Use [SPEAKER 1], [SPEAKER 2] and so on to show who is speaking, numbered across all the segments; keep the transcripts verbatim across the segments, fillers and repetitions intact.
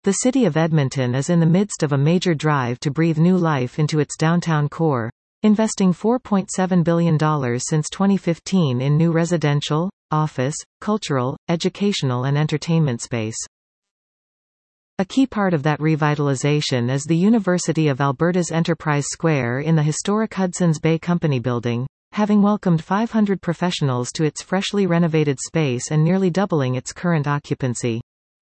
[SPEAKER 1] The city of Edmonton is in the midst of a major drive to breathe new life into its downtown core, investing four point seven billion dollars since twenty fifteen in new residential, office, cultural, educational and entertainment space. A key part of that revitalization is the University of Alberta's Enterprise Square in the historic Hudson's Bay Company building, having welcomed five hundred professionals to its freshly renovated space and nearly doubling its current occupancy.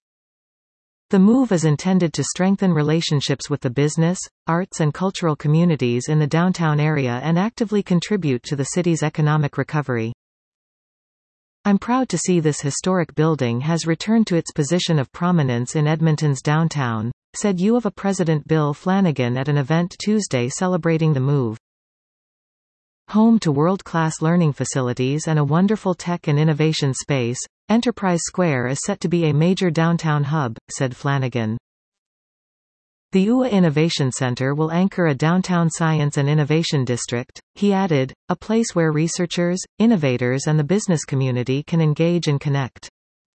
[SPEAKER 1] The move is intended to strengthen relationships with the business, arts and cultural communities in the downtown area and actively contribute to the city's economic recovery. I'm proud to see this historic building has returned to its position of prominence in Edmonton's downtown, said U of A President Bill Flanagan at an event Tuesday celebrating the move. Home to world-class learning facilities and a wonderful tech and innovation space, Enterprise Square is set to be a major downtown hub, said Flanagan. The U A Innovation Center will anchor a downtown science and innovation district, he added, a place where researchers, innovators and the business community can engage and connect.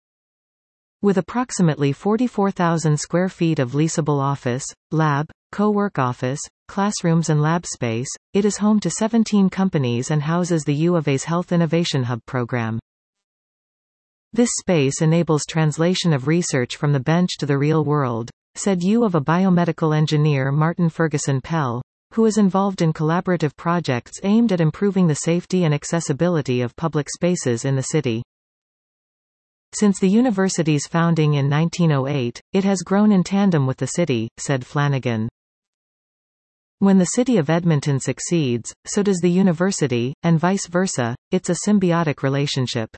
[SPEAKER 1] With approximately forty-four thousand square feet of leasable office, lab, co-work office, classrooms and lab space, it is home to seventeen companies and houses the U of A's Health Innovation Hub program. This space enables translation of research from the bench to the real world, said U of A biomedical engineer Martin Ferguson Pell, who is involved in collaborative projects aimed at improving the safety and accessibility of public spaces in the city. Since the university's founding in nineteen oh eight, it has grown in tandem with the city, said Flanagan. When the city of Edmonton succeeds, so does the university, and vice versa. It's a symbiotic relationship.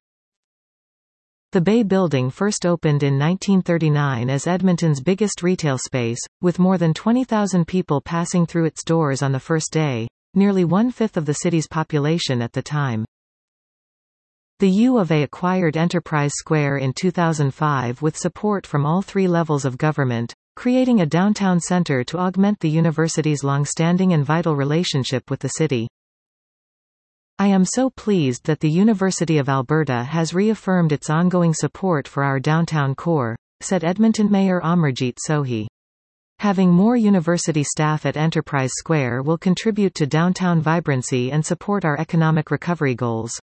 [SPEAKER 1] The Bay Building first opened in nineteen thirty-nine as Edmonton's biggest retail space, with more than twenty thousand people passing through its doors on the first day, nearly one-fifth of the city's population at the time. The U of A acquired Enterprise Square in two thousand five with support from all three levels of government, creating a downtown center to augment the university's long-standing and vital relationship with the city. I am so pleased that the University of Alberta has reaffirmed its ongoing support for our downtown core, said Edmonton Mayor Amarjeet Sohi. Having more university staff at Enterprise Square will contribute to downtown vibrancy and support our economic recovery goals.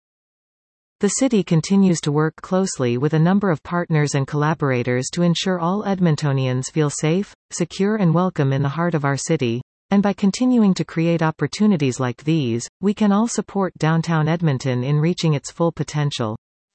[SPEAKER 1] The city continues to work closely with a number of partners and collaborators to ensure all Edmontonians feel safe, secure and welcome in the heart of our city. And by continuing to create opportunities like these, we can all support downtown Edmonton in reaching its full potential.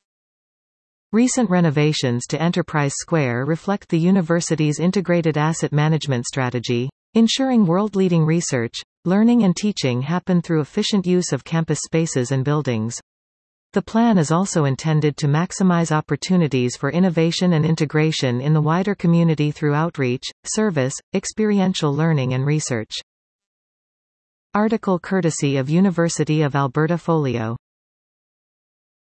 [SPEAKER 1] Recent renovations to Enterprise Square reflect the university's integrated asset management strategy, ensuring world-leading research, learning and teaching happen through efficient use of campus spaces and buildings. The plan is also intended to maximize opportunities for innovation and integration in the wider community through outreach, service, experiential learning and research. Article courtesy of University of Alberta Folio.